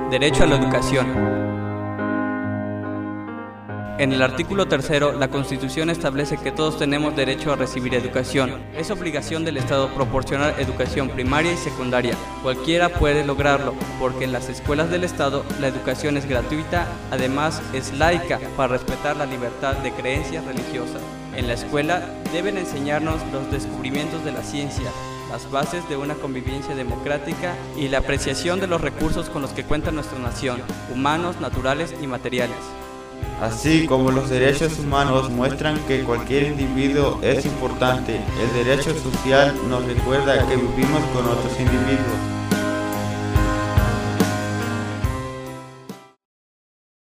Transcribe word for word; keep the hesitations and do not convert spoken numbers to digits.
Derecho a la educación. En el artículo tercero, la Constitución establece que todos tenemos derecho a recibir educación. Es obligación del Estado proporcionar educación primaria y secundaria. Cualquiera puede lograrlo, porque en las escuelas del Estado la educación es gratuita, además es laica, para respetar la libertad de creencias religiosas. En la escuela deben enseñarnos los descubrimientos de la ciencia, las bases de una convivencia democrática y la apreciación de los recursos con los que cuenta nuestra nación, humanos, naturales y materiales. Así como los derechos humanos muestran que cualquier individuo es importante, el derecho social nos recuerda que vivimos con otros individuos.